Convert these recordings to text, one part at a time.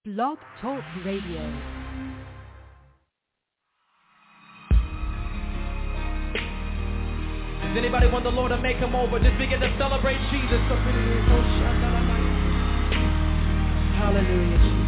Blog Talk Radio. Does anybody want the Lord to make him over? Just begin to celebrate Jesus. Hallelujah, Jesus.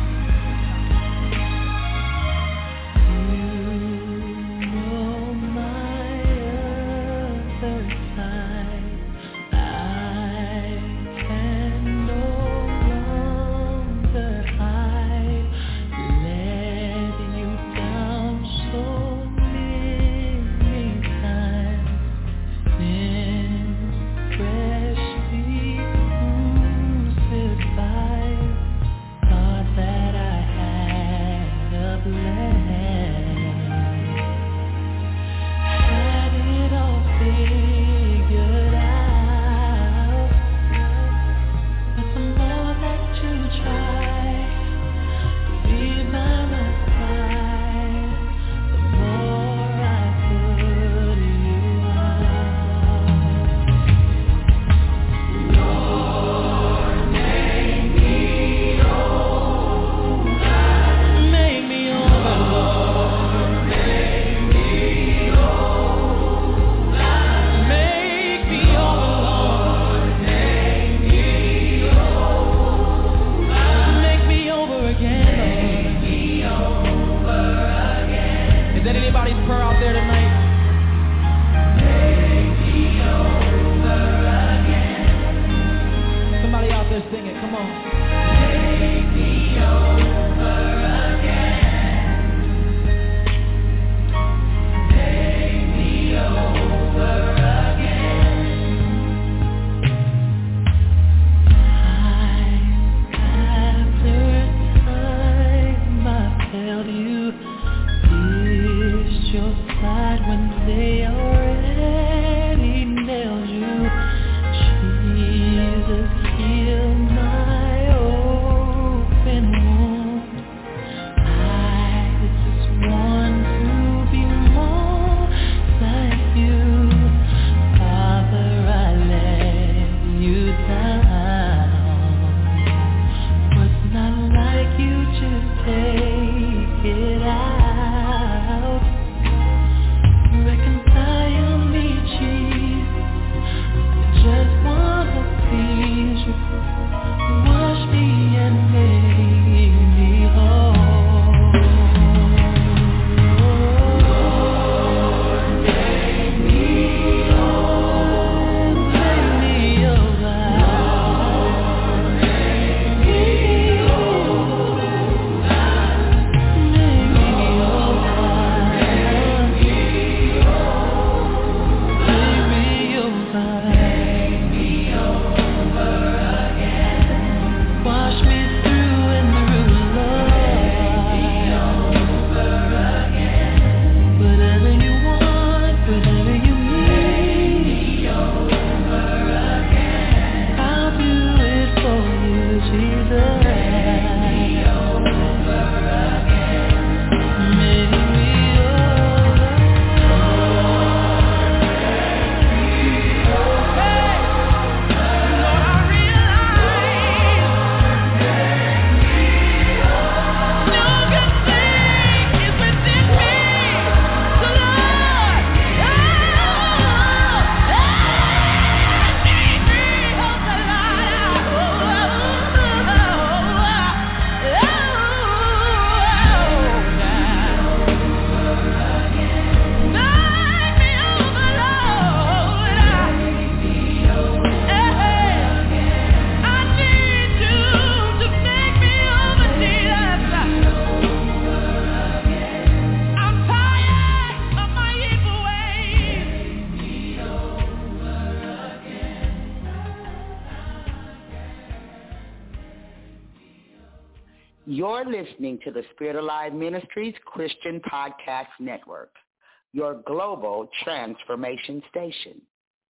You're listening to the Spirit Alive Ministries Christian Podcast Network, your global transformation station.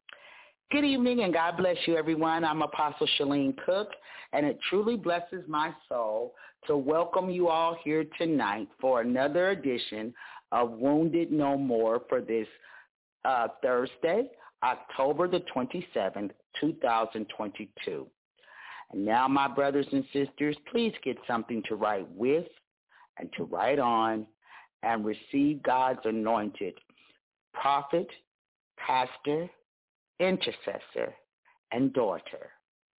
Good evening and God bless you, everyone. I'm Apostle Shalene Cook, and it truly blesses my soul to welcome you all here tonight for another edition of Wounded No More for this Thursday, October the 27th, 2022. And now, my brothers and sisters, please get something to write with and to write on and receive God's anointed prophet, pastor, intercessor, and daughter,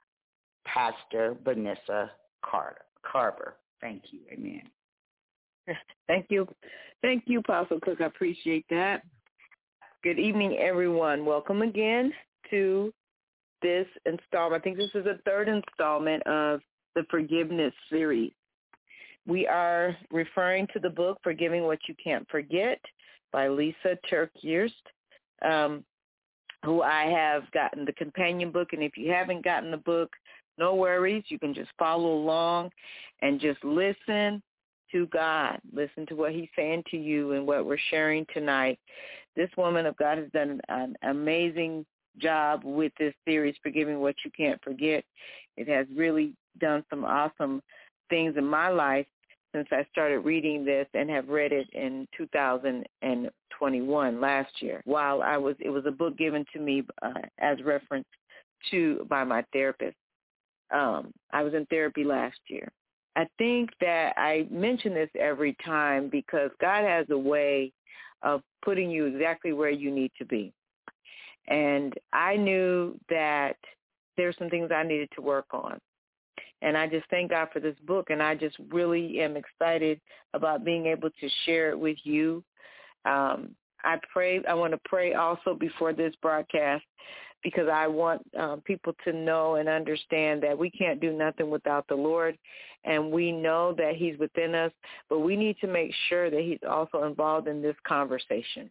Pastor Vanessa Carver. Thank you. Amen. Thank you. Thank you, Apostle Cook. I appreciate that. Good evening, everyone. Welcome again to this installment. I think this is the third installment of the Forgiveness series. We are referring to the book Forgiving What You Can't Forget by Lysa TerKeurst, who I have gotten the companion book. And if you haven't gotten the book, no worries. You can just follow along and just listen to God. Listen to what he's saying to you and what we're sharing tonight. This woman of God has done an amazing job with this series, Forgiving What You Can't Forget. It has really done some awesome things in my life since I started reading this and have read it in 2021, last year. It was a book given to me as reference by my therapist. I was in therapy last year. I think that I mention this every time because God has a way of putting you exactly where you need to be. And I knew that there's some things I needed to work on. And I just thank God for this book, and I just really am excited about being able to share it with you. I want to pray also before this broadcast because I want people to know and understand that we can't do nothing without the Lord, and we know that he's within us, but we need to make sure that he's also involved in this conversation,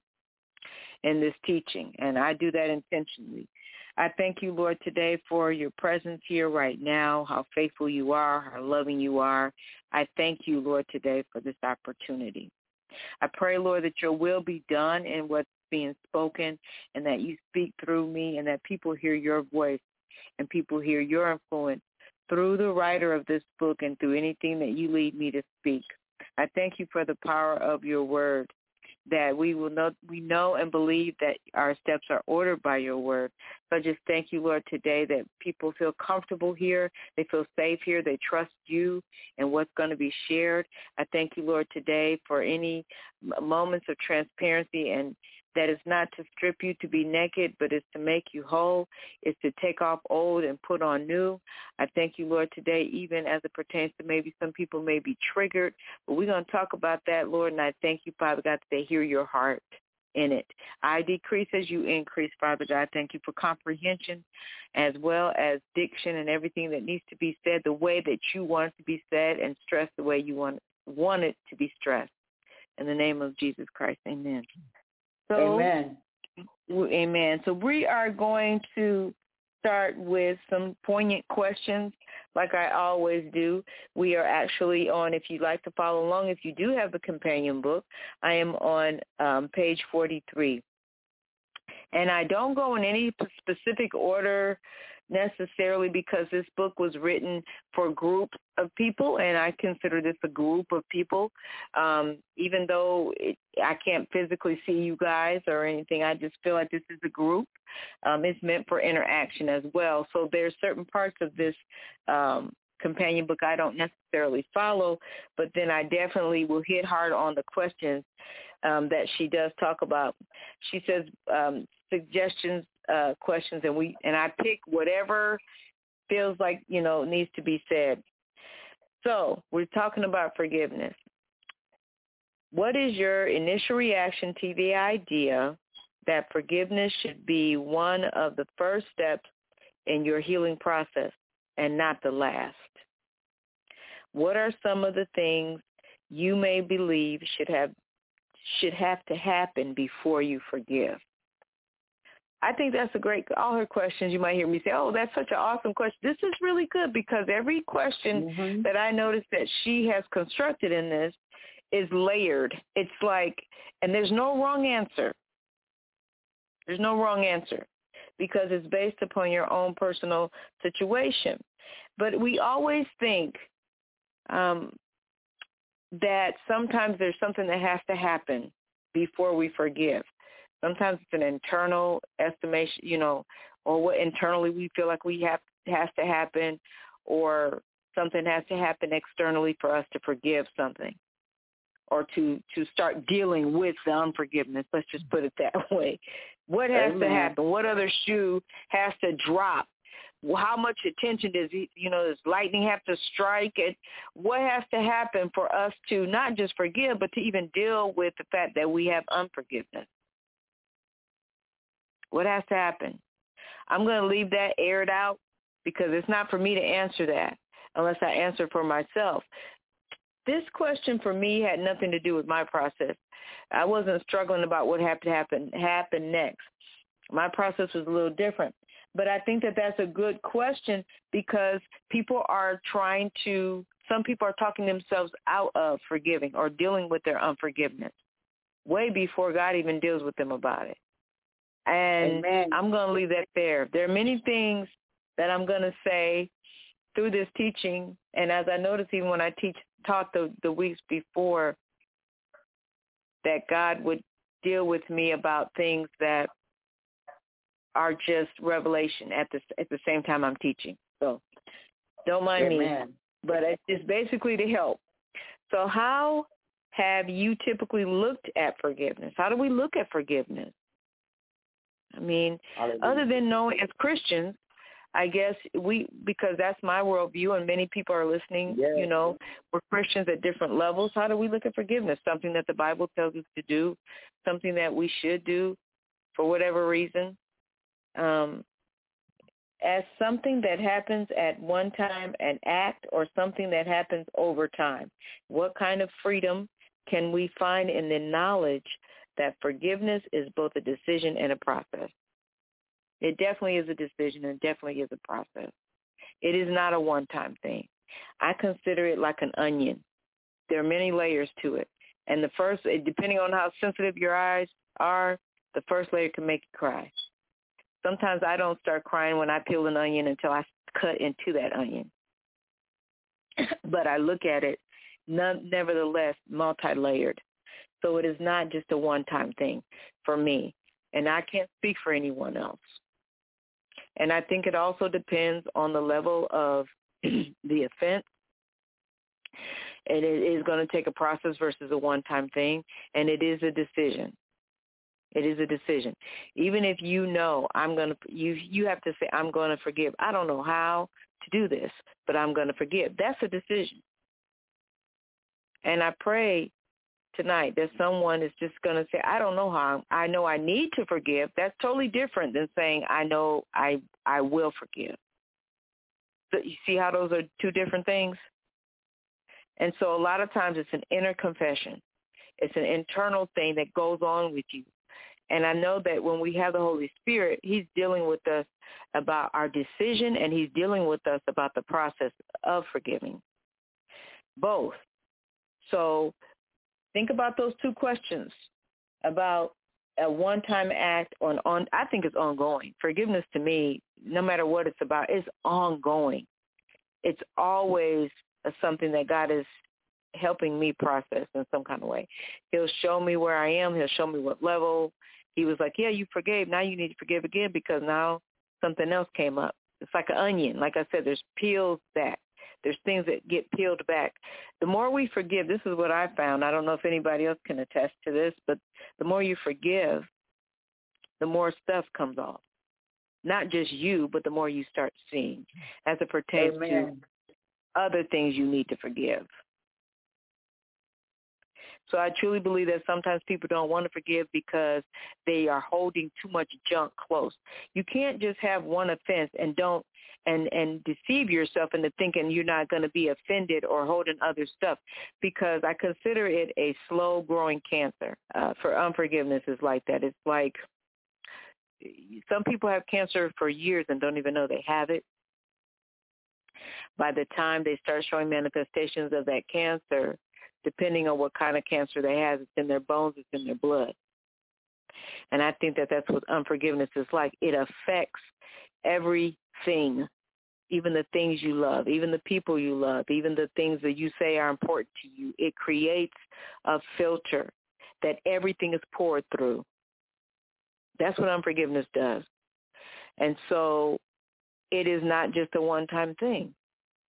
in this teaching, and I do that intentionally. I thank you, Lord, today for your presence here right now, how faithful you are, how loving you are. I thank you, Lord, today for this opportunity. I pray, Lord, that your will be done in what's being spoken and that you speak through me and that people hear your voice and people hear your influence through the writer of this book and through anything that you lead me to speak. I thank you for the power of your word, that we know and believe that our steps are ordered by your word. So I just thank you, Lord, today that people feel comfortable here, they feel safe here, they trust you and what's going to be shared. I thank you, Lord, today for any moments of transparency, and that is not to strip you to be naked, but it's to make you whole. It's to take off old and put on new. I thank you, Lord, today, even as it pertains to maybe some people may be triggered, but we're going to talk about that, Lord, and I thank you, Father God, that they hear your heart in it. I decrease as you increase, Father God. Thank you for comprehension as well as diction and everything that needs to be said the way that you want it to be said and stressed the way you want it to be stressed. In the name of Jesus Christ, amen. So, amen. Amen. So we are going to start with some poignant questions like I always do. We are actually on, if you'd like to follow along, if you do have the companion book, I am on page 43. And I don't go in any specific order necessarily because this book was written for groups of people, and I consider this a group of people. Even though I can't physically see you guys or anything, I just feel like this is a group. It's meant for interaction as well. So there's certain parts of this companion book I don't necessarily follow, but then I definitely will hit hard on the questions that she does talk about. She says suggestions, questions, and I pick whatever feels like, needs to be said. So we're talking about forgiveness. What is your initial reaction to the idea that forgiveness should be one of the first steps in your healing process and not the last? What are some of the things you may believe should have to happen before you forgive? I think that's all her questions. You might hear me say, oh, that's such an awesome question. This is really good because every question that I noticed that she has constructed in this is layered. It's like, and there's no wrong answer. There's no wrong answer because it's based upon your own personal situation. But we always think that sometimes there's something that has to happen before we forgive. Sometimes it's an internal estimation, or what internally we feel like has to happen, or something has to happen externally for us to forgive something or to start dealing with the unforgiveness. Let's just put it that way. What has to happen? What other shoe has to drop? How much attention does does lightning have to strike? And what has to happen for us to not just forgive, but to even deal with the fact that we have unforgiveness? What has to happen? I'm going to leave that aired out because it's not for me to answer that unless I answer for myself. This question for me had nothing to do with my process. I wasn't struggling about what had to happen next. My process was a little different. But I think that that's a good question because some people are talking themselves out of forgiving or dealing with their unforgiveness way before God even deals with them about it. And I'm going to leave that there. There are many things that I'm going to say through this teaching, and as I noticed even when I taught the weeks before, that God would deal with me about things that are just revelation at the same time I'm teaching. So don't mind me, but it's basically to help. So how have you typically looked at forgiveness? How do we look at forgiveness? I mean, other than knowing as Christians, I guess because that's my worldview and many people are listening, we're Christians at different levels. How do we look at forgiveness? Something that the Bible tells us to do, something that we should do for whatever reason, as something that happens at one time, an act, or something that happens over time. What kind of freedom can we find in the knowledge that forgiveness is both a decision and a process? It definitely is a decision and definitely is a process. It is not a one-time thing. I consider it like an onion. There are many layers to it. And the first, depending on how sensitive your eyes are, the first layer can make you cry. Sometimes I don't start crying when I peel an onion until I cut into that onion. But I look at it, nevertheless, multi-layered. So it is not just a one-time thing for me. And I can't speak for anyone else. And I think it also depends on the level of the offense. And it is going to take a process versus a one-time thing. And it is a decision. It is a decision. Even if you have to say, I'm going to forgive. I don't know how to do this, but I'm going to forgive. That's a decision. And I pray tonight that someone is just going to say, I don't know how. I know I need to forgive. That's totally different than saying, I know I will forgive. So you see how those are two different things? And so a lot of times it's an inner confession. It's an internal thing that goes on with you. And I know that when we have the Holy Spirit, he's dealing with us about our decision, and he's dealing with us about the process of forgiving. Both. So think about those two questions about a one-time act I think it's ongoing. Forgiveness to me, no matter what it's about, is ongoing. It's always something that God is helping me process in some kind of way. He'll show me where I am. He'll show me what level. He was like, yeah, you forgave. Now you need to forgive again because now something else came up. It's like an onion. Like I said, there's peels back. There's things that get peeled back. The more we forgive, this is what I found. I don't know if anybody else can attest to this, but the more you forgive, the more stuff comes off. Not just you, but the more you start seeing as it pertains to other things you need to forgive. So I truly believe that sometimes people don't want to forgive because they are holding too much junk close. You can't just have one offense and deceive yourself into thinking you're not going to be offended or holding other stuff, because I consider it a slow-growing cancer. For unforgiveness is like that. It's like some people have cancer for years and don't even know they have it. By the time they start showing manifestations of that cancer, depending on what kind of cancer they have, it's in their bones, it's in their blood. And I think that that's what unforgiveness is like. It affects everything, even the things you love, even the people you love, even the things that you say are important to you. It creates a filter that everything is poured through. That's what unforgiveness does. And so it is not just a one-time thing.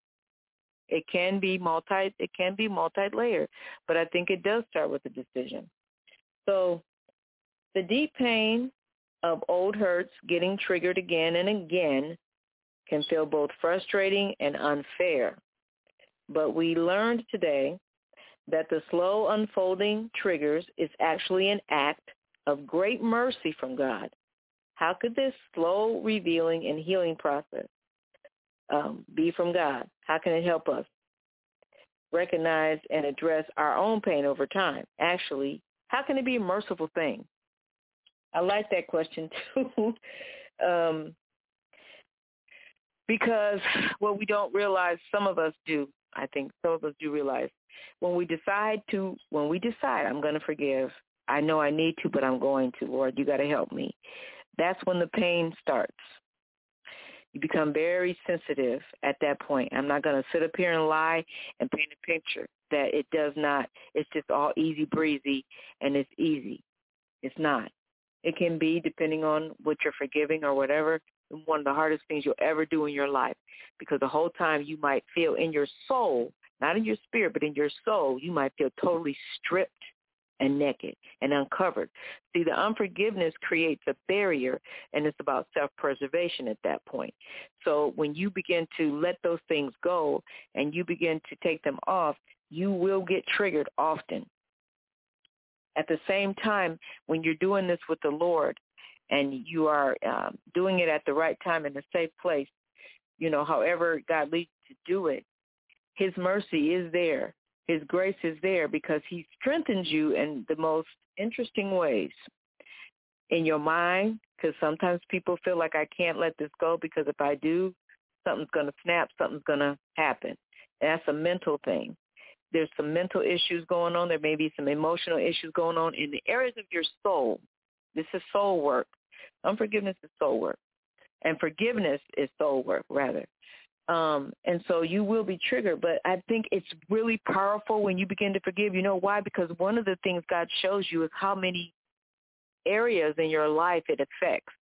It can be multi-layered, but I think it does start with a decision. So the deep pain of old hurts getting triggered again and again can feel both frustrating and unfair. But we learned today that the slow unfolding triggers is actually an act of great mercy from God. How could this slow revealing and healing process be from God? How can it help us recognize and address our own pain over time? Actually, how can it be a merciful thing? I like that question too, because what we don't realize, some of us do, I think some of us do realize, when we decide, I'm going to forgive, I know I need to, but I'm going to, Lord, you got to help me. That's when the pain starts. You become very sensitive at that point. I'm not going to sit up here and lie and paint a picture that it does not, it's just all easy breezy and it's easy. It's not. It can be, depending on what you're forgiving or whatever, one of the hardest things you'll ever do in your life, because the whole time you might feel in your soul, not in your spirit, but in your soul, you might feel totally stripped and naked and uncovered. See, the unforgiveness creates a barrier, and it's about self-preservation at that point. So when you begin to let those things go and you begin to take them off, you will get triggered often. At the same time, when you're doing this with the Lord and you are doing it at the right time in a safe place, however God leads you to do it, his mercy is there. His grace is there because he strengthens you in the most interesting ways. In your mind, because sometimes people feel like I can't let this go because if I do, something's going to snap, something's going to happen. And that's a mental thing. There's some mental issues going on. There may be some emotional issues going on in the areas of your soul. This is soul work. Unforgiveness is soul work. And forgiveness is soul work, rather. And so you will be triggered. But I think it's really powerful when you begin to forgive. You know why? Because one of the things God shows you is how many areas in your life it affects.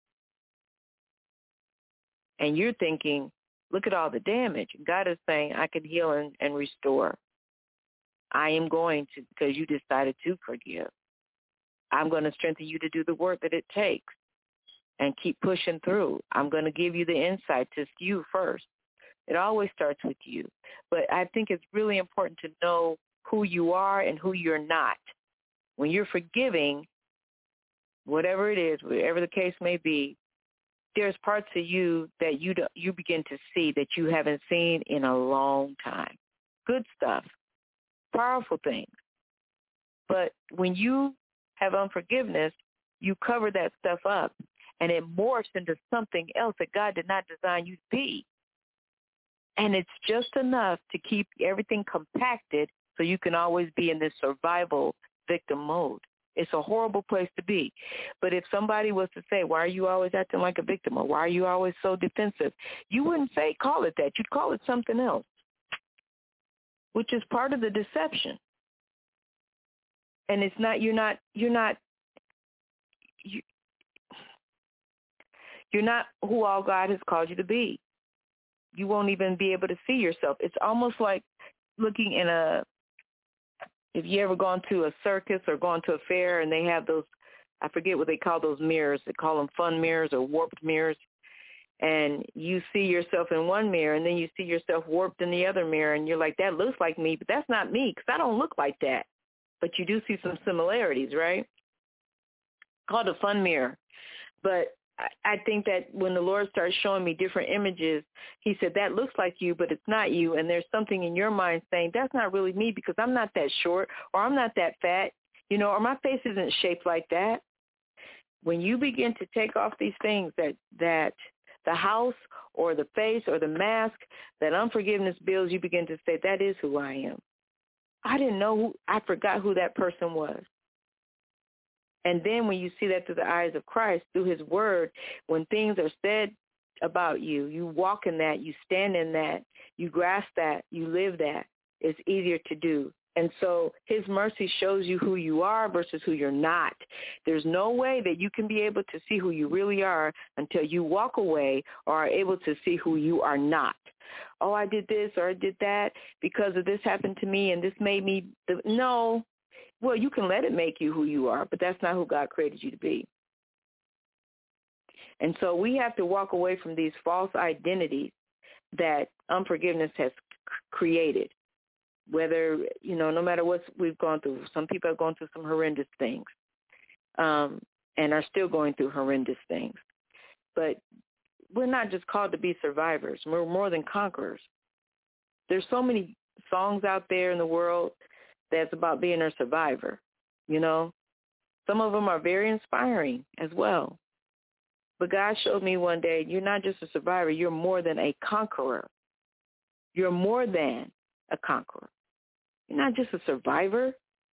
And you're thinking, look at all the damage. And God is saying, I can heal and restore. I am going to, because you decided to forgive. I'm going to strengthen you to do the work that it takes and keep pushing through. I'm going to give you the insight to you first. It always starts with you. But I think it's really important to know who you are and who you're not. When you're forgiving, whatever it is, whatever the case may be, there's parts of you that you begin to see that you haven't seen in a long time. Good stuff. Powerful things. But when you have unforgiveness, you cover that stuff up, and it morphs into something else that God did not design you to be. And it's just enough to keep everything compacted so you can always be in this survival victim mode. It's a horrible place to be. But if somebody was to say, why are you always acting like a victim, or why are you always so defensive, you wouldn't call it that. You'd call it something else, which is part of the deception. And it's not, you're not who all God has called you to be. You won't even be able to see yourself. It's almost like looking in if you ever gone to a circus or gone to a fair and they have those, I forget what they call those mirrors. They call them fun mirrors or warped mirrors. And you see yourself in one mirror, and then you see yourself warped in the other mirror, and you're like, that looks like me, but that's not me because I don't look like that. But you do see some similarities, right? Called a fun mirror. But I think that when the Lord starts showing me different images, he said, that looks like you, but it's not you. And there's something in your mind saying, that's not really me because I'm not that short, or I'm not that fat, or my face isn't shaped like that. When you begin to take off these things that the house or the face or the mask that unforgiveness builds, you begin to say, that is who I am. I forgot who that person was. And then when you see that through the eyes of Christ, through his word, when things are said about you, you walk in that, you stand in that, you grasp that, you live that. It's easier to do. And so his mercy shows you who you are versus who you're not. There's no way that you can be able to see who you really are until you walk away or are able to see who you are not. oh, I did this or I did that because of this happened to me and this made me. No. Well, you can let it make you who you are, but that's not who God created you to be. And so we have to walk away from these false identities that unforgiveness has created, whether, no matter what we've gone through. Some people have gone through some horrendous things and are still going through horrendous things. But we're not just called to be survivors. We're more than conquerors. There's so many songs out there in the world that's about being a survivor, Some of them are very inspiring as well. But God showed me one day, you're not just a survivor, you're more than a conqueror. You're more than a conqueror. You're not just a survivor.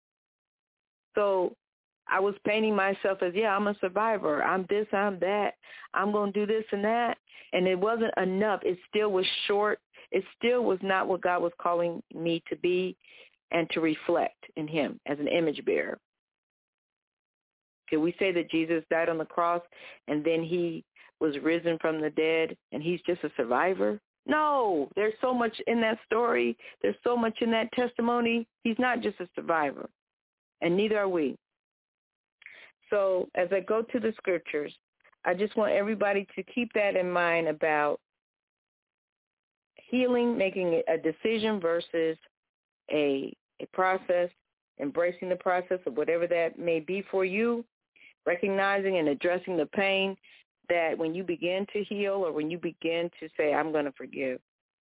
So I was painting myself as, I'm a survivor. I'm this, I'm that. I'm going to do this and that. And it wasn't enough. It still was short. It still was not what God was calling me to be and to reflect in him as an image bearer. Can we say that Jesus died on the cross and then he was risen from the dead and he's just a survivor? No, there's so much in that story. There's so much in that testimony. He's not just a survivor, and neither are we. So as I go to the scriptures, I just want everybody to keep that in mind about healing, making a decision versus a process, embracing the process of whatever that may be for you, recognizing and addressing the pain that when you begin to heal or when you begin to say, I'm going to forgive,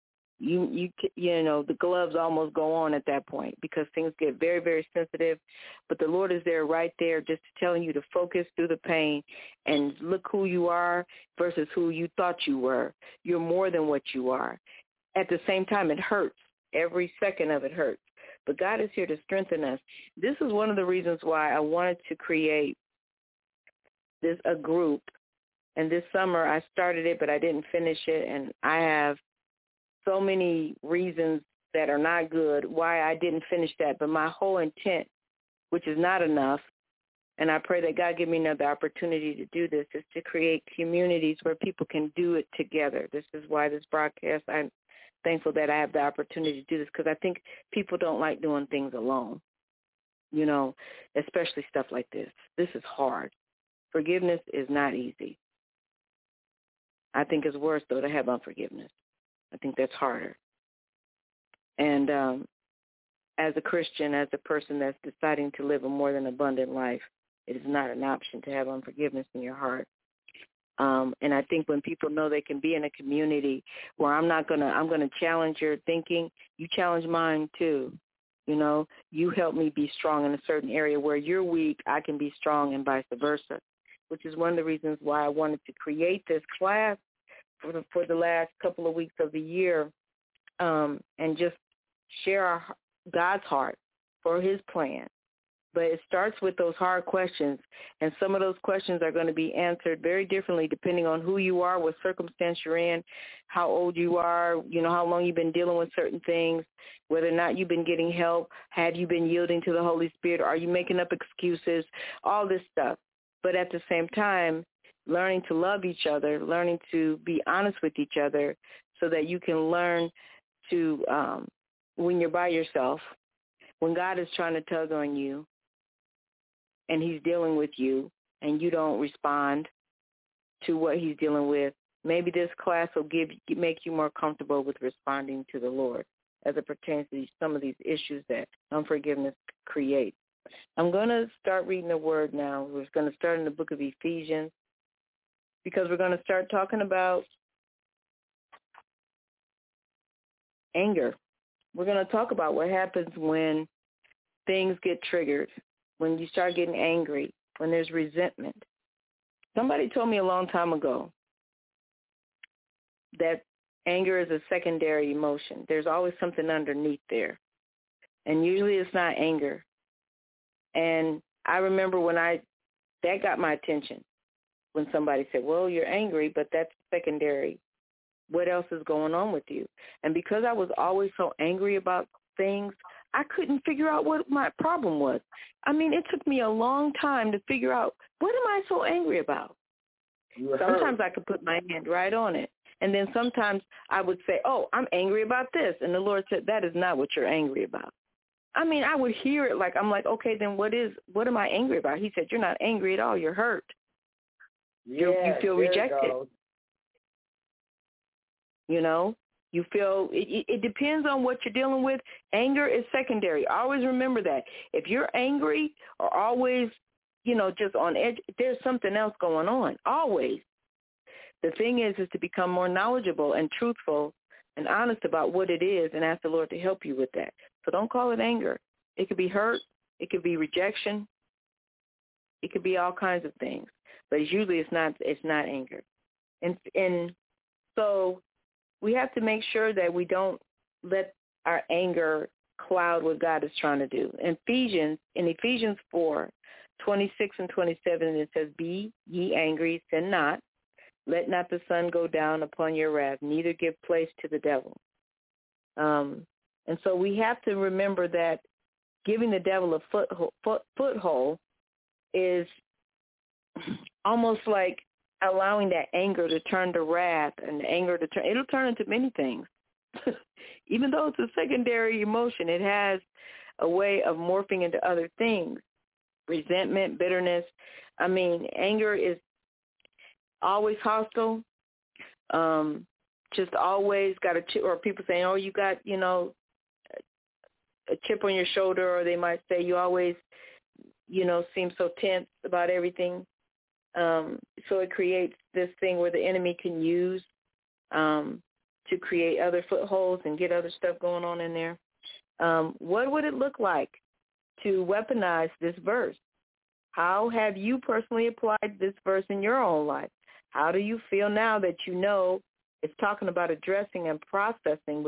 the gloves almost go on at that point because things get very, very sensitive. But the Lord is there right there just telling you to focus through the pain and look who you are versus who you thought you were. You're more than what you are. At the same time, it hurts. Every second of it hurts. But God is here to strengthen us. This is one of the reasons why I wanted to create a group. And this summer I started it, but I didn't finish it. And I have so many reasons that are not good why I didn't finish that. But my whole intent, which is not enough, and I pray that God give me another opportunity to do this, is to create communities where people can do it together. This is why this broadcast, I'm thankful that I have the opportunity to do this because I think people don't like doing things alone, especially stuff like this. This is hard. Forgiveness is not easy. I think it's worse, though, to have unforgiveness. I think that's harder. And as a Christian, as a person that's deciding to live a more than abundant life, it is not an option to have unforgiveness in your heart. And I think when people know they can be in a community where I'm going to challenge your thinking, you challenge mine too. You help me be strong in a certain area where you're weak, I can be strong and vice versa, which is one of the reasons why I wanted to create this class for the last couple of weeks of the year and just share God's heart for his plan. But it starts with those hard questions, and some of those questions are going to be answered very differently depending on who you are, what circumstance you're in, how old you are, how long you've been dealing with certain things, whether or not you've been getting help, have you been yielding to the Holy Spirit, are you making up excuses, all this stuff. But at the same time, learning to love each other, learning to be honest with each other so that you can learn to, when you're by yourself, when God is trying to tug on you, and he's dealing with you, and you don't respond to what he's dealing with, maybe this class will make you more comfortable with responding to the Lord as it pertains to some of these issues that unforgiveness creates. I'm going to start reading the word now. We're going to start in the book of Ephesians because we're going to start talking about anger. We're going to talk about what happens when things get triggered, when you start getting angry, when there's resentment. Somebody told me a long time ago that anger is a secondary emotion. There's always something underneath there. And usually it's not anger. And I remember when that got my attention when somebody said, well, you're angry, but that's secondary. What else is going on with you? And because I was always so angry about things, I couldn't figure out what my problem was. I mean, it took me a long time to figure out, what am I so angry about? Sometimes I could put my hand right on it. And then sometimes I would say, oh, I'm angry about this. And the Lord said, that is not what you're angry about. I mean, I would hear it I'm like, okay, then what am I angry about? He said, you're not angry at all. You're hurt. You feel rejected. You know, you feel it depends on what you're dealing with. Anger is secondary. Always remember that. If you're angry or always, just on edge, there's something else going on. Always. The thing is to become more knowledgeable and truthful and honest about what it is and ask the Lord to help you with that. So don't call it anger. It could be hurt. It could be rejection. It could be all kinds of things. But usually it's not anger. And so we have to make sure that we don't let our anger cloud what God is trying to do. In Ephesians 4:26 and 27, it says, be ye angry, sin not. Let not the sun go down upon your wrath, neither give place to the devil. And so we have to remember that giving the devil a foothold is almost like allowing that anger to turn to wrath, and the anger it'll turn into many things. Even though it's a secondary emotion, it has a way of morphing into other things. Resentment, bitterness. I mean, anger is always hostile. Just always got a chip, or people saying, oh, you got, a chip on your shoulder, or they might say you always, seem so tense about everything. So it creates this thing where the enemy can use to create other footholds and get other stuff going on in there. What would it look like to weaponize this verse? How have you personally applied this verse in your own life? How do you feel now that it's talking about addressing and processing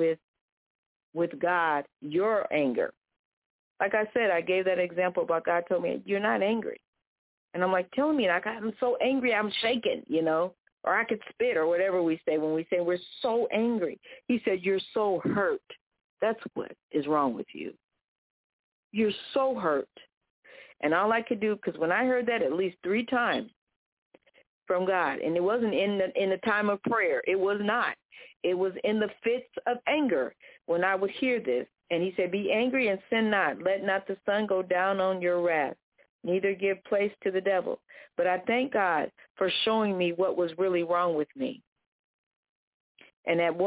with God your anger? Like I said, I gave that example about God told me, you're not angry. And I'm like, tell me, I'm so angry, I'm shaking, or I could spit or whatever we say when we say we're so angry. He said, you're so hurt. That's what is wrong with you. You're so hurt. And all I could do, because when I heard that at least 3 times from God, and it wasn't in the time of prayer. It was not. It was in the fits of anger when I would hear this. And he said, be angry and sin not. Let not the sun go down on your wrath, neither give place to the devil. But I thank God for showing me what was really wrong with me. And at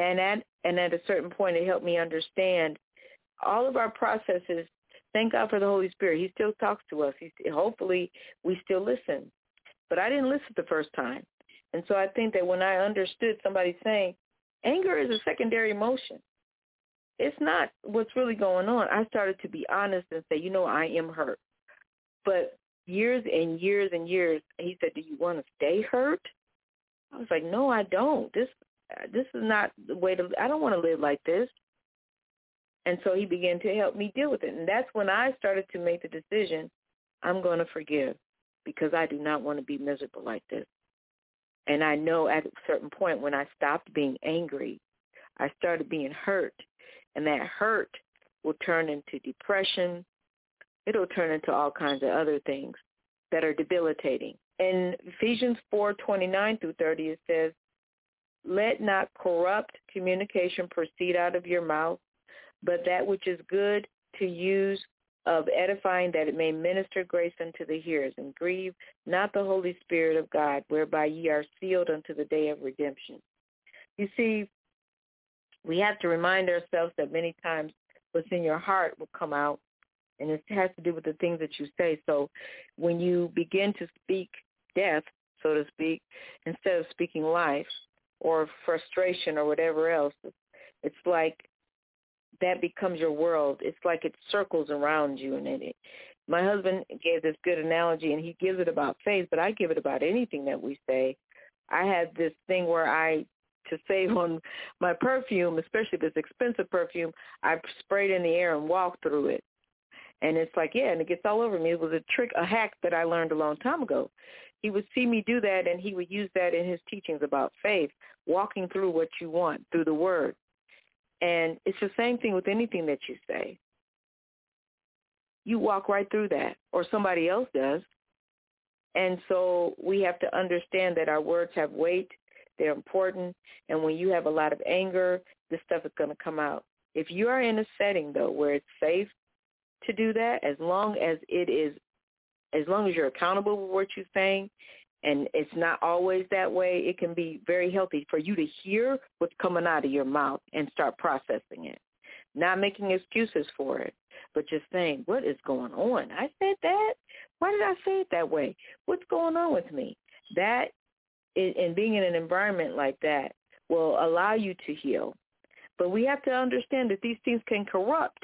a certain point, it helped me understand all of our processes. Thank God for the Holy Spirit. He still talks to us. Hopefully, we still listen. But I didn't listen the first time. And so I think that when I understood somebody saying, anger is a secondary emotion, it's not what's really going on. I started to be honest and say, I am hurt. But years and years and years, he said, do you want to stay hurt? I was like, no, I don't. This is not the way I don't want to live like this. And so he began to help me deal with it. And that's when I started to make the decision, I'm going to forgive, because I do not want to be miserable like this. And I know at a certain point when I stopped being angry, I started being hurt. And that hurt will turn into depression. It'll turn into all kinds of other things that are debilitating. In Ephesians 4:29 through 30, it says, let not corrupt communication proceed out of your mouth, but that which is good to use of edifying, that it may minister grace unto the hearers, and grieve not the Holy Spirit of God, whereby ye are sealed unto the day of redemption. You see, we have to remind ourselves that many times what's in your heart will come out, and it has to do with the things that you say. So when you begin to speak death, so to speak, instead of speaking life or frustration or whatever else, it's like that becomes your world. It's like it circles around you. And my husband gave this good analogy, and he gives it about faith, but I give it about anything that we say. I had this thing where to save on my perfume, especially if it's expensive perfume, I sprayed in the air and walked through it. And it's like, and it gets all over me. It was a hack that I learned a long time ago. He would see me do that, and he would use that in his teachings about faith, walking through what you want through the word. And it's the same thing with anything that you say. You walk right through that, or somebody else does. And so we have to understand that our words have weight. They're important. And when you have a lot of anger, this stuff is going to come out. If you are in a setting, though, where it's safe to do that, as long as you're accountable for what you're saying, and it's not always that way, it can be very healthy for you to hear what's coming out of your mouth and start processing it. Not making excuses for it, but just saying, what is going on? I said that? Why did I say it that way? What's going on with me? That, and being in an environment like that will allow you to heal. But we have to understand that these things can corrupt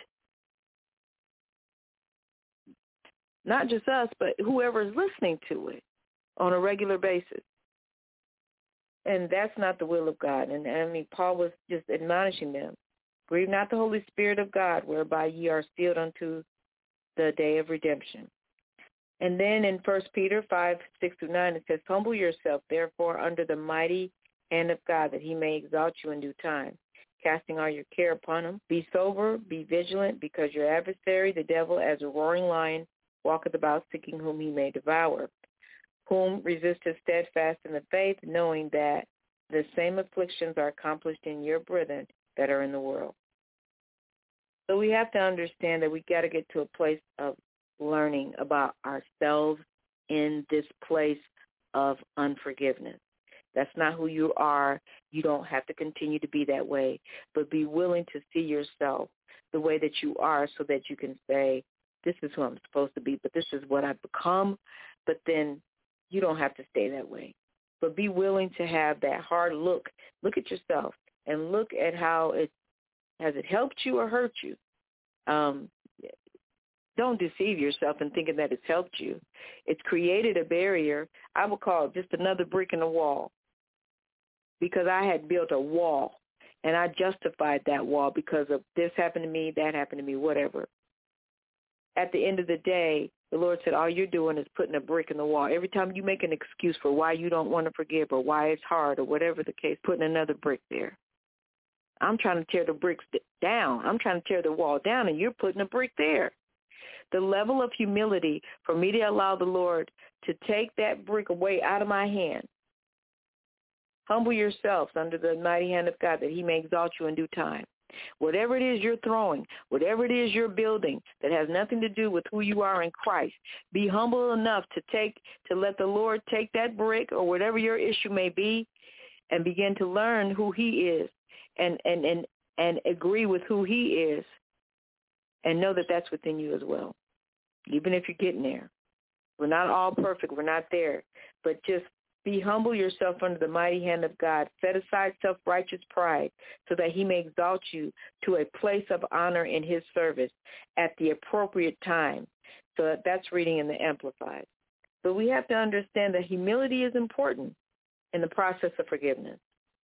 not just us, but whoever is listening to it on a regular basis. And that's not the will of God. And I mean, Paul was just admonishing them. Grieve not the Holy Spirit of God, whereby ye are sealed unto the day of redemption. And then in 1 Peter 5:6-9, it says, humble yourself, therefore, under the mighty hand of God, that he may exalt you in due time, casting all your care upon him. Be sober, be vigilant, because your adversary, the devil, as a roaring lion, walketh about seeking whom he may devour, whom resisteth steadfast in the faith, knowing that the same afflictions are accomplished in your brethren that are in the world. So we have to understand that we got to get to a place of learning about ourselves in this place of unforgiveness. That's not who you are. You don't have to continue to be that way, but be willing to see yourself the way that you are so that you can say, this is who I'm supposed to be, but this is what I've become. But then you don't have to stay that way. But be willing to have that hard look. Look at yourself and look at how has it helped you or hurt you? Don't deceive yourself in thinking that it's helped you. It's created a barrier. I would call it just another brick in the wall, because I had built a wall, and I justified that wall because of this happened to me, that happened to me, whatever. At the end of the day, the Lord said, all you're doing is putting a brick in the wall. Every time you make an excuse for why you don't want to forgive or why it's hard or whatever the case, putting another brick there. I'm trying to tear the bricks down. I'm trying to tear the wall down, and you're putting a brick there. The level of humility for me to allow the Lord to take that brick away out of my hand. Humble yourselves under the mighty hand of God, that he may exalt you in due time. Whatever it is you're throwing, whatever it is you're building that has nothing to do with who you are in Christ, be humble enough to let the Lord take that brick or whatever your issue may be and begin to learn who he is and agree with who he is, and know that that's within you as well, even if you're getting there. We're not all perfect. We're not there. But just be humble yourself under the mighty hand of God. Set aside self-righteous pride so that he may exalt you to a place of honor in his service at the appropriate time. So that's reading in the Amplified. But we have to understand that humility is important in the process of forgiveness.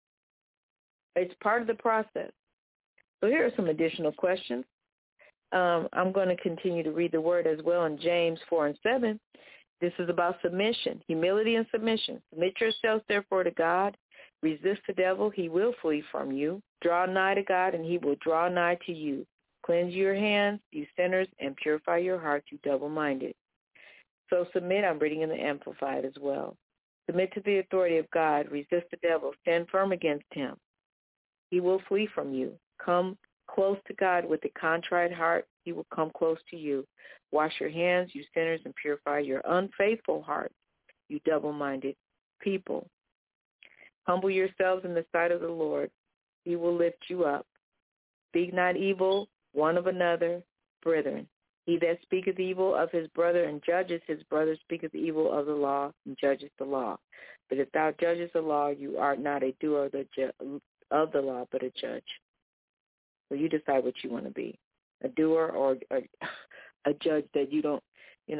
It's part of the process. So here are some additional questions. I'm going to continue to read the word as well in James 4:7. This is about submission, humility and submission. Submit yourselves, therefore, to God. Resist the devil. He will flee from you. Draw nigh to God, and he will draw nigh to you. Cleanse your hands, you sinners, and purify your heart, you double-minded. So submit. I'm reading in the Amplified as well. Submit to the authority of God. Resist the devil. Stand firm against him. He will flee from you. Come close to God with a contrite heart. He will come close to you. Wash your hands, you sinners, and purify your unfaithful hearts, you double-minded people. Humble yourselves in the sight of the Lord. He will lift you up. Speak not evil one of another, brethren. He that speaketh evil of his brother and judges his brother speaketh evil of the law and judges the law. But if thou judgest the law, you art not a doer of the law, but a judge. So you decide what you want to be, a doer or a judge that you don't,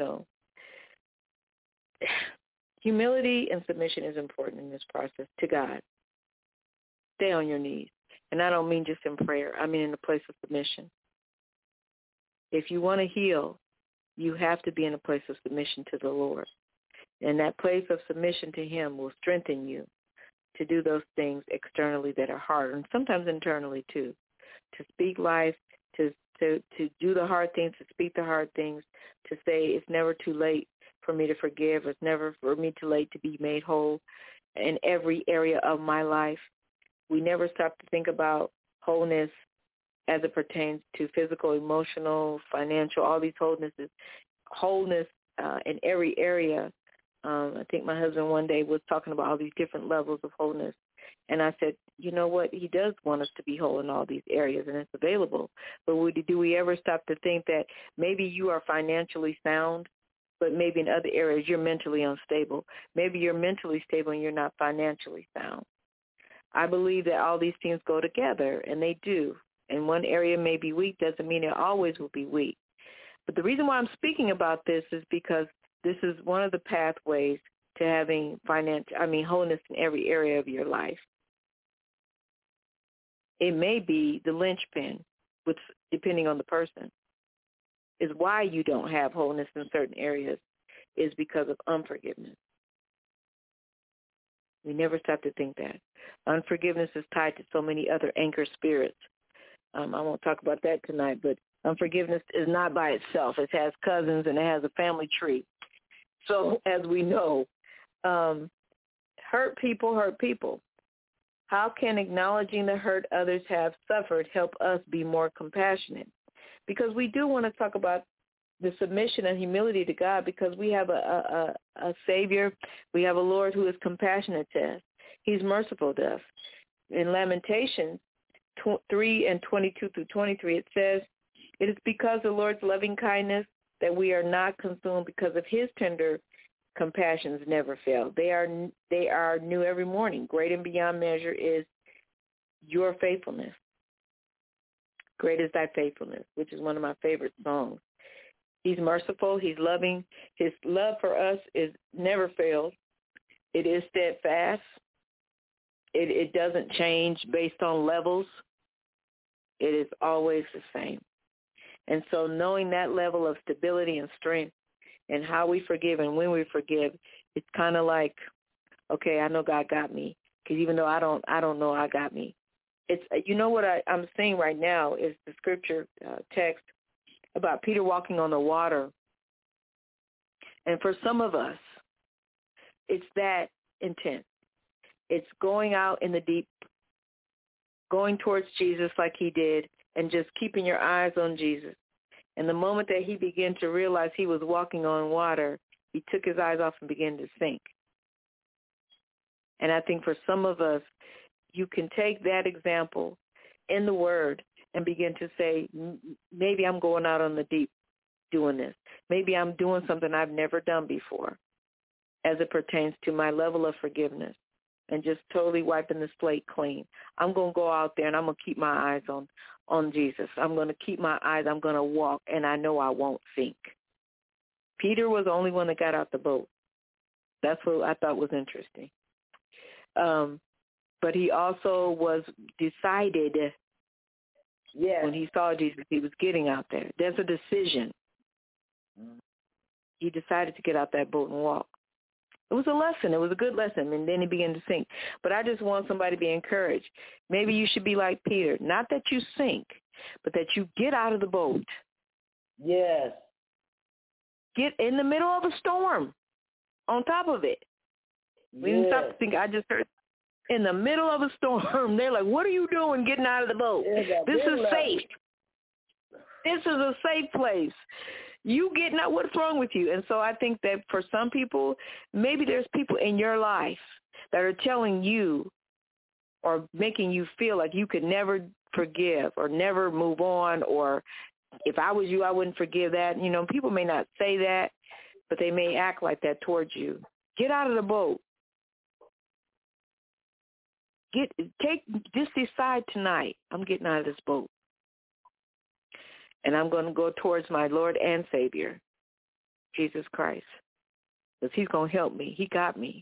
Humility and submission is important in this process to God. Stay on your knees. And I don't mean just in prayer. I mean in a place of submission. If you want to heal, you have to be in a place of submission to the Lord. And that place of submission to him will strengthen you to do those things externally that are hard, and sometimes internally too. To speak life, to do the hard things, to speak the hard things, to say it's never too late for me to forgive, it's never for me too late to be made whole. in every area of my life. We never stop to think about wholeness as it pertains to physical, emotional, financial, all these wholenesses. Wholeness in every area. I think my husband one day was talking about all these different levels of wholeness. And I said, you know what? He does want us to be whole in all these areas, and it's available. But do we ever stop to think that maybe you are financially sound, but maybe in other areas you're mentally unstable? Maybe you're mentally stable and you're not financially sound. I believe that all these things go together, and they do. And one area may be weak doesn't mean it always will be weak. But the reason why I'm speaking about this is because this is one of the pathways to having wholeness in every area of your life. It may be the linchpin, depending on the person, is why you don't have wholeness in certain areas is because of unforgiveness. We never stop to think that. Unforgiveness is tied to so many other anchor spirits. I won't talk about that tonight, but unforgiveness is not by itself. It has cousins and it has a family tree. So as we know, hurt people hurt people. How can acknowledging the hurt others have suffered help us be more compassionate? Because we do want to talk about the submission and humility to God, because we have a Savior. We have a Lord who is compassionate to us. He's merciful to us. In Lamentations 3:22-23, it says, "It is because the Lord's loving kindness that we are not consumed, because of his tender compassions never fail. They are new every morning. Great and beyond measure is your faithfulness. Great is thy faithfulness," which is one of my favorite songs. He's merciful. He's loving. His love for us is never fails. It is steadfast. It doesn't change based on levels. It is always the same. And so knowing that level of stability and strength and how we forgive and when we forgive, it's kind of like, okay, I know God got me, because even though I don't know I got me. It's, you know what I'm seeing right now is the scripture text about Peter walking on the water. And for some of us, it's that intense. It's going out in the deep, going towards Jesus like he did, and just keeping your eyes on Jesus. And the moment that he began to realize he was walking on water, he took his eyes off and began to sink. And I think for some of us, you can take that example in the Word and begin to say, maybe I'm going out on the deep doing this. Maybe I'm doing something I've never done before as it pertains to my level of forgiveness and just totally wiping the slate clean. I'm going to go out there and I'm going to keep my eyes on Jesus. I'm going to keep my eyes. I'm going to walk, and I know I won't sink. Peter was the only one that got out the boat. That's what I thought was interesting. But he also was decided when he saw Jesus, he was getting out there. There's a decision. He decided to get out that boat and walk. It was a lesson. It was a good lesson, and then he began to sink. But I just want somebody to be encouraged. Maybe you should be like Peter. Not that you sink, but that you get out of the boat. Yes. Get in the middle of a storm on top of it. We didn't stop to think. I just heard in the middle of a storm. They're like, what are you doing getting out of the boat? This is safe. This is a safe place. You getting out, what's wrong with you? And so I think that for some people, maybe there's people in your life that are telling you or making you feel like you could never forgive or never move on, or if I was you, I wouldn't forgive that. You know, people may not say that, but they may act like that towards you. Get out of the boat. Just decide tonight, I'm getting out of this boat. And I'm going to go towards my Lord and Savior, Jesus Christ, because he's going to help me. He got me.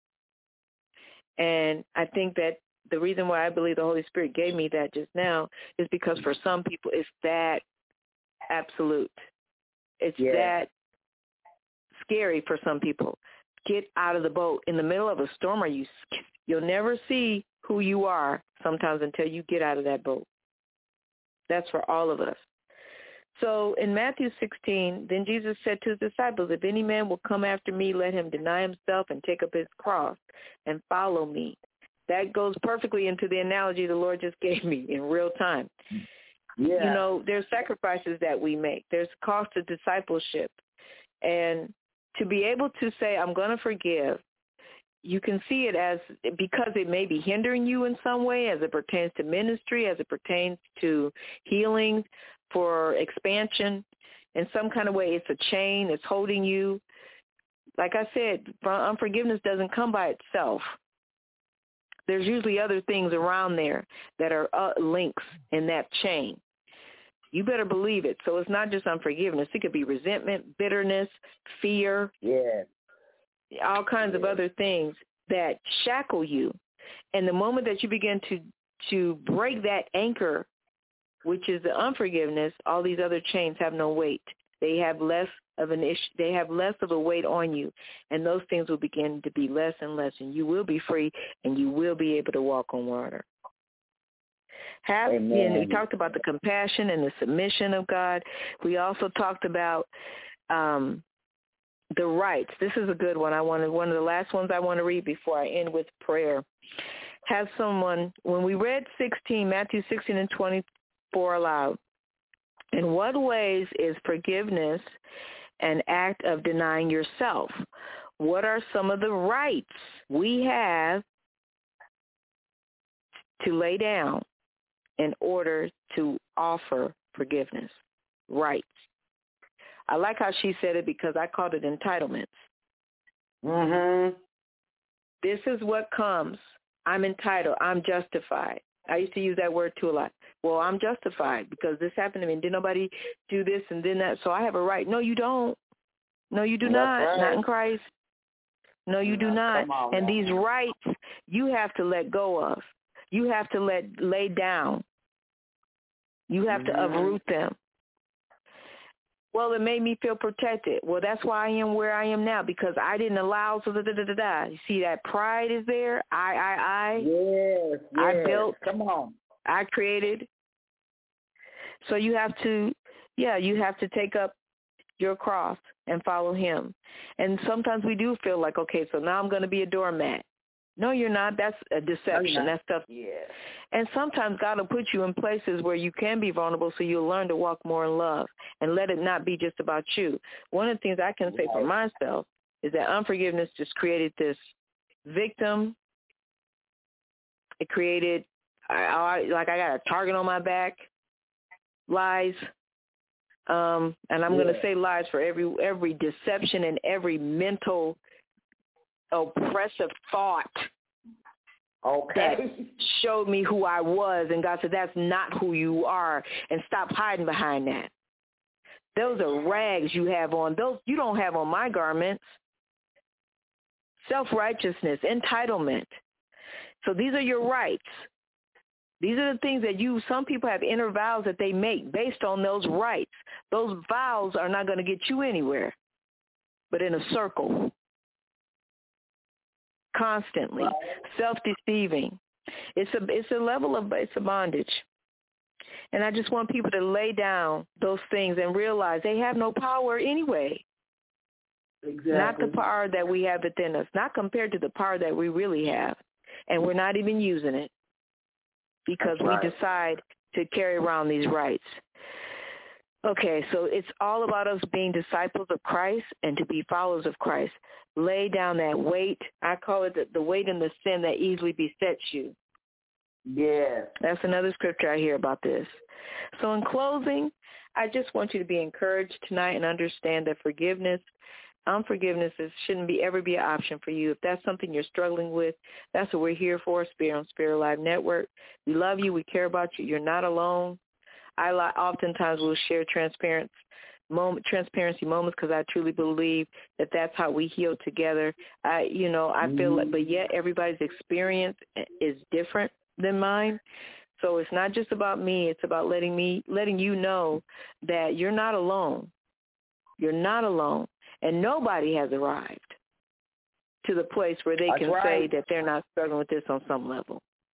And I think that the reason why I believe the Holy Spirit gave me that just now is because for some people it's that absolute. It's that scary for some people. Get out of the boat. In the middle of a storm, you'll never see who you are sometimes until you get out of that boat. That's for all of us. So in Matthew 16, then Jesus said to his disciples, if any man will come after me, let him deny himself and take up his cross and follow me. That goes perfectly into the analogy the Lord just gave me in real time. Yeah. You know, there's sacrifices that we make. There's cost of discipleship. And to be able to say, I'm going to forgive, you can see it as, because it may be hindering you in some way as it pertains to ministry, as it pertains to healing, for expansion. In some kind of way, it's a chain. It's holding you. Like I said, unforgiveness doesn't come by itself. There's usually other things around there that are links in that chain. You better believe it. So it's not just unforgiveness. It could be resentment, bitterness, fear, all kinds of other things that shackle you. And the moment that you begin to break that anchor, which is the unforgiveness, all these other chains have no weight. They have less of an issue. They have less of a weight on you, and those things will begin to be less and less, and you will be free, and you will be able to walk on water. We talked about the compassion and the submission of God. We also talked about the rights. This is a good one. One of the last ones I want to read before I end with prayer. Have someone, when we read Matthew 16 and 24 aloud, in what ways is forgiveness an act of denying yourself? What are some of the rights we have to lay down in order to offer forgiveness? Rights. I like how she said it because I called it entitlements. Mm-hmm. This is what comes. I'm entitled. I'm justified. I used to use that word too a lot. Well, I'm justified because this happened to me and did nobody do this and then that, so I have a right. No, you don't. No, you do not. Right. Not in Christ. No, you do not. And these rights you have to let go of. You have to lay down. You have to uproot them. Well, it made me feel protected. Well, that's why I am where I am now, because I didn't allow. So You see, that pride is there. I. Yes. I built. Come on. I created. So you have to take up your cross and follow him. And sometimes we do feel like, okay, so now I'm going to be a doormat. No, you're not. That's a deception. That's stuff. Yeah. And sometimes God will put you in places where you can be vulnerable so you'll learn to walk more in love and let it not be just about you. One of the things I can say for myself is that unforgiveness just created this victim. It created, I got a target on my back, lies. And I'm going to say lies for every deception and every mental oppressive thought that showed me who I was, and God said, that's not who you are, and stop hiding behind that. Those are rags you have on. Those you don't have on my garments. Self-righteousness, entitlement. So these are your rights. These are the things that some people have inner vows that they make based on those rights. Those vows are not going to get you anywhere, but in a circle. Constantly, self-deceiving. It's a bondage. And I just want people to lay down those things and realize they have no power anyway. Exactly. Not the power that we have within us, not compared to the power that we really have. And we're not even using it because we decide to carry around these rights. Okay, so it's all about us being disciples of Christ and to be followers of Christ. Lay down that weight. I call it the weight and the sin that easily besets you. Yeah. That's another scripture I hear about this. So in closing, I just want you to be encouraged tonight and understand that unforgiveness shouldn't ever be an option for you. If that's something you're struggling with, that's what we're here for, Spirit on Spirit Alive Network. We love you. We care about you. You're not alone. I oftentimes will share transparency moments because I truly believe that that's how we heal together. I feel like, but yet everybody's experience is different than mine. So it's not just about me. It's about letting you know that you're not alone. You're not alone. And nobody has arrived to the place where they can say that they're not struggling with this on some level.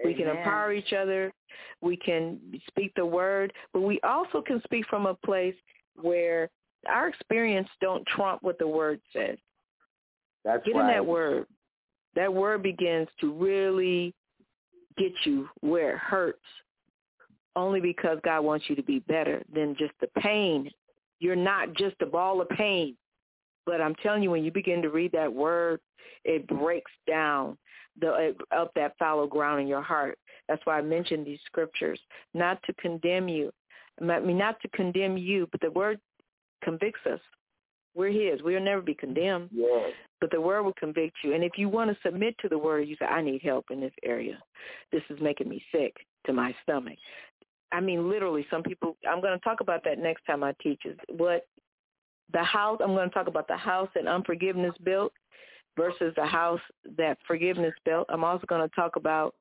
We can empower each other. We can speak the word, but we also can speak from a place where our experience don't trump what the word says. That's Get in that word. That word begins to really get you where it hurts, only because God wants you to be better than just the pain. You're not just a ball of pain. But I'm telling you, when you begin to read that word, it breaks down up that fallow ground in your heart. That's why I mentioned these scriptures, not to condemn you. I mean, not to condemn you, but the word convicts us. We're his. We'll never be condemned. Yes. But the word will convict you. And if you want to submit to the word, you say, I need help in this area. This is making me sick to my stomach. I mean, literally, some people, I'm going to talk about that next time I teach is what the house, I'm going to talk about the house that unforgiveness built versus the house that forgiveness built. I'm also going to talk about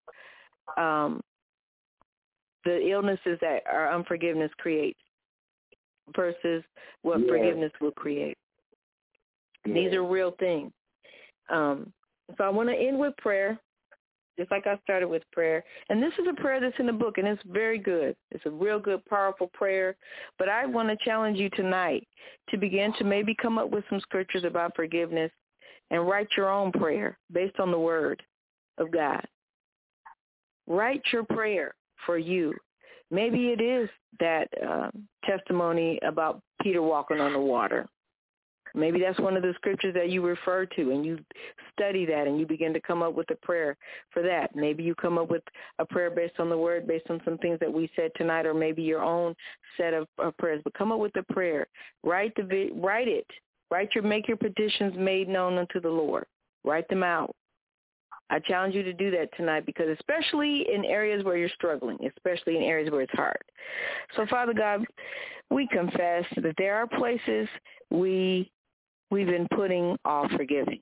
the illnesses that our unforgiveness creates versus what forgiveness will create. These are real things. So I want to end with prayer, just like I started with prayer. And this is a prayer that's in the book, and it's very good. It's a real good, powerful prayer. But I want to challenge you tonight to begin to maybe come up with some scriptures about forgiveness and write your own prayer based on the word of God. Write your prayer for you. Maybe it is that testimony about Peter walking on the water. Maybe that's one of the scriptures that you refer to, and you study that, and you begin to come up with a prayer for that. Maybe you come up with a prayer based on the word, based on some things that we said tonight, or maybe your own set of prayers. But come up with a prayer. Write it. Make your petitions made known unto the Lord. Write them out. I challenge you to do that tonight, because especially in areas where you're struggling, especially in areas where it's hard. So, Father God, we confess that there are places we've been putting off forgiving.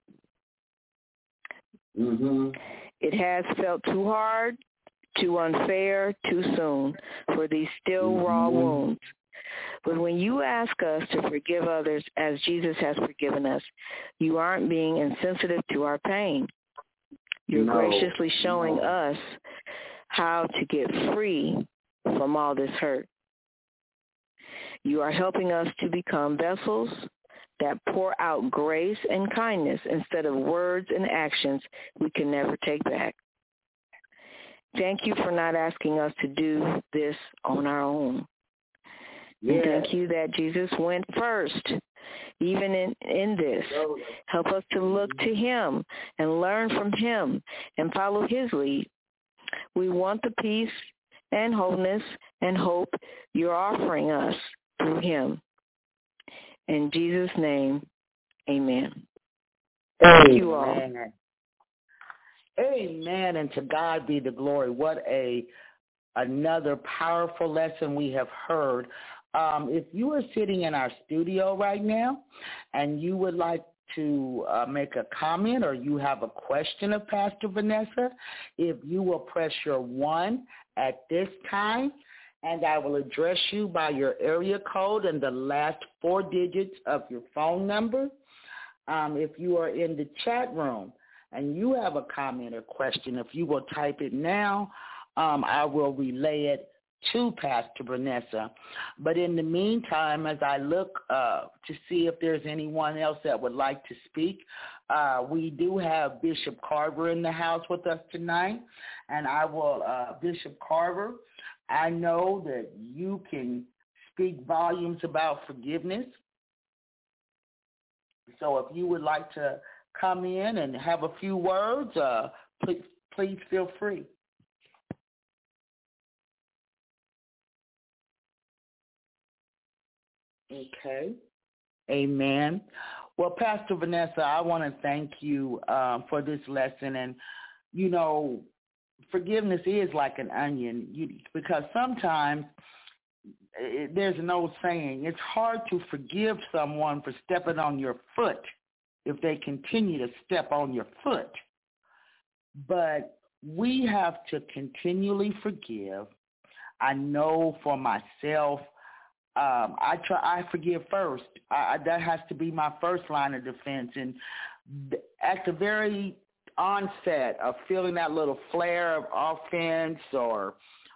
Mm-hmm. It has felt too hard, too unfair, too soon for these still raw wounds. But when you ask us to forgive others as Jesus has forgiven us, you aren't being insensitive to our pain. You're graciously showing us how to get free from all this hurt. You are helping us to become vessels that pour out grace and kindness instead of words and actions we can never take back. Thank you for not asking us to do this on our own. And thank you that Jesus went first, even in this. Help us to look to him and learn from him and follow his lead. We want the peace and wholeness and hope you're offering us through him. In Jesus' name, amen. Thank you all. Amen, and to God be the glory. What another powerful lesson we have heard. If you are sitting in our studio right now and you would like to make a comment, or you have a question of Pastor Vanessa, if you will press your 1 at this time, and I will address you by your area code and the last 4 digits of your phone number. If you are in the chat room and you have a comment or question, if you will type it now, I will relay it to Pastor Vanessa. But in the meantime, as I look to see if there's anyone else that would like to speak, we do have Bishop Carver in the house with us tonight. And I will, Bishop Carver, I know that you can speak volumes about forgiveness. So if you would like to come in and have a few words, please feel free. Okay. Amen. Well, Pastor Vanessa, I want to thank you for this lesson. And, you know, forgiveness is like an onion, because sometimes there's an old saying, it's hard to forgive someone for stepping on your foot if they continue to step on your foot. But we have to continually forgive. I know for myself, I forgive first. That has to be my first line of defense. And at the very onset of feeling that little flare of offense or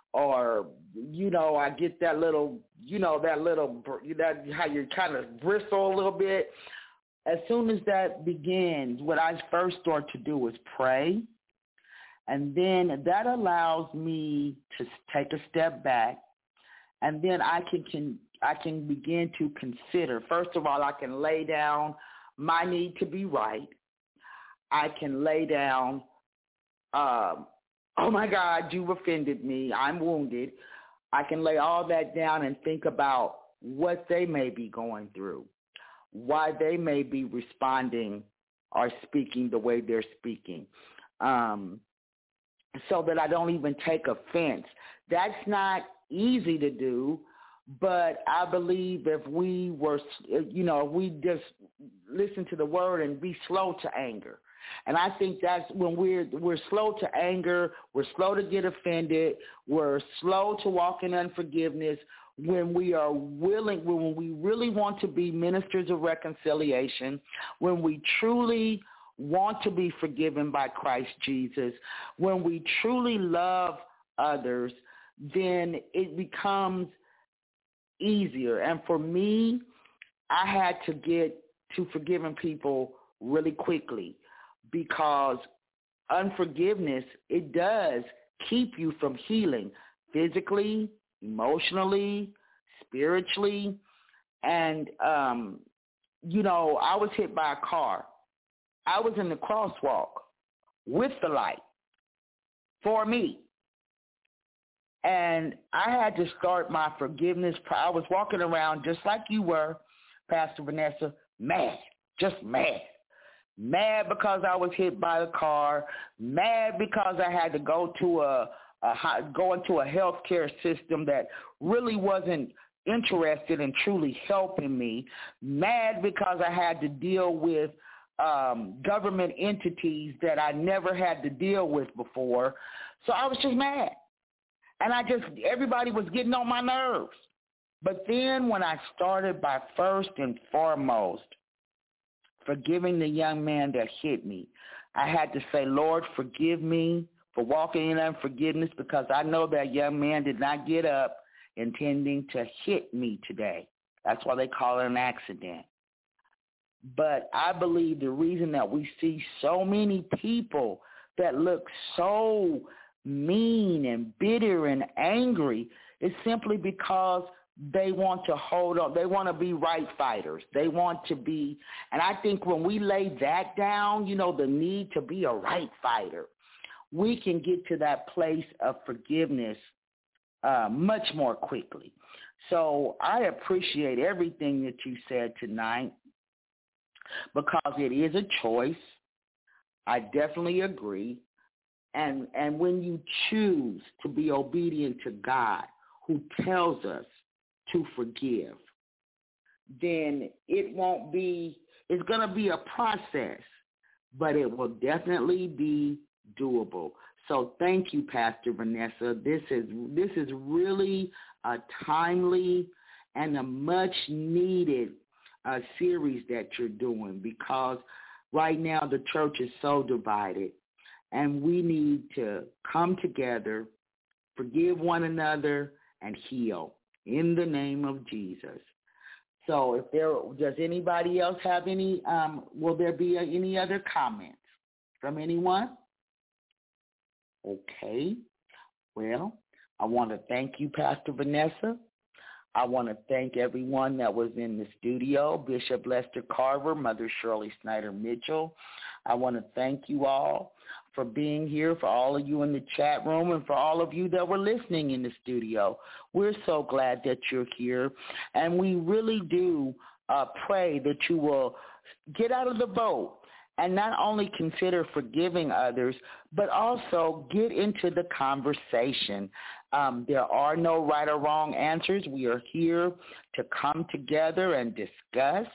I get that little, that how you kind of bristle a little bit. As soon as that begins, what I first start to do is pray. And then that allows me to take a step back. And then I can begin to consider, first of all, I can lay down my need to be right. I can lay down, oh my God, you've offended me, I'm wounded. I can lay all that down and think about what they may be going through, why they may be responding or speaking the way they're speaking, so that I don't even take offense. That's not easy to do, but I believe if we were, if we just listen to the word and be slow to anger. And I think that's when we're slow to anger, we're slow to get offended, we're slow to walk in unforgiveness, when we are willing, when we really want to be ministers of reconciliation, when we truly want to be forgiven by Christ Jesus, when we truly love others, then it becomes easier. And for me, I had to get to forgiving people really quickly, because unforgiveness, it does keep you from healing physically, emotionally, spiritually. And, I was hit by a car. I was in the crosswalk with the light for me. And I had to start my forgiveness. I was walking around just like you were, Pastor Vanessa, mad, just mad. Mad because I was hit by a car, mad because I had to go to go into a healthcare system that really wasn't interested in truly helping me, mad because I had to deal with government entities that I never had to deal with before. So I was just mad. And everybody was getting on my nerves. But then when I started by first and foremost forgiving the young man that hit me, I had to say, Lord, forgive me for walking in unforgiveness, because I know that young man did not get up intending to hit me today. That's why they call it an accident. But I believe the reason that we see so many people that look so mean and bitter and angry is simply because they want to hold on. They want to be right fighters. They want to be, and I think when we lay that down, the need to be a right fighter, we can get to that place of forgiveness much more quickly. So I appreciate everything that you said tonight, because it is a choice. I definitely agree. And when you choose to be obedient to God, who tells us to forgive, then it's going to be a process, but it will definitely be doable. So thank you, Pastor Vanessa. This is really a timely and a much needed series that you're doing, because right now the church is so divided, and we need to come together, forgive one another, and heal in the name of Jesus. So does anybody else have any, will there be any other comments from anyone? Okay. Well, I want to thank you, Pastor Vanessa. I want to thank everyone that was in the studio, Bishop Lester Carver, Mother Shirley Snyder Mitchell. I want to thank you all for being here, for all of you in the chat room, and for all of you that were listening in the studio. We're so glad that you're here, and we really do pray that you will get out of the boat and not only consider forgiving others, but also get into the conversation. There are no right or wrong answers. We are here to come together and discuss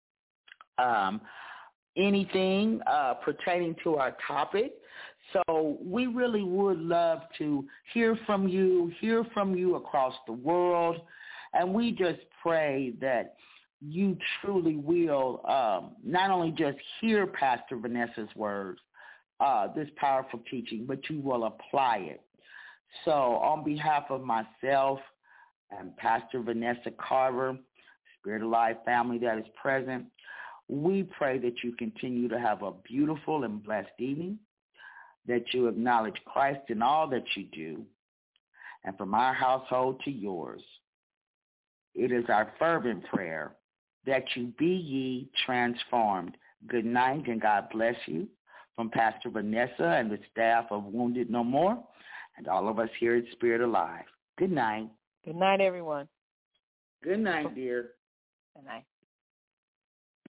anything pertaining to our topic. So we really would love to hear from you across the world. And we just pray that you truly will not only just hear Pastor Vanessa's words, this powerful teaching, but you will apply it. So on behalf of myself and Pastor Vanessa Carver, Spirit Alive family that is present, we pray that you continue to have a beautiful and blessed evening, that you acknowledge Christ in all that you do, and from our household to yours, it is our fervent prayer that you be ye transformed. Good night, and God bless you. From Pastor Vanessa and the staff of Wounded No More, and all of us here at Spirit Alive. Good night. Good night, everyone. Good night, dear. Good night.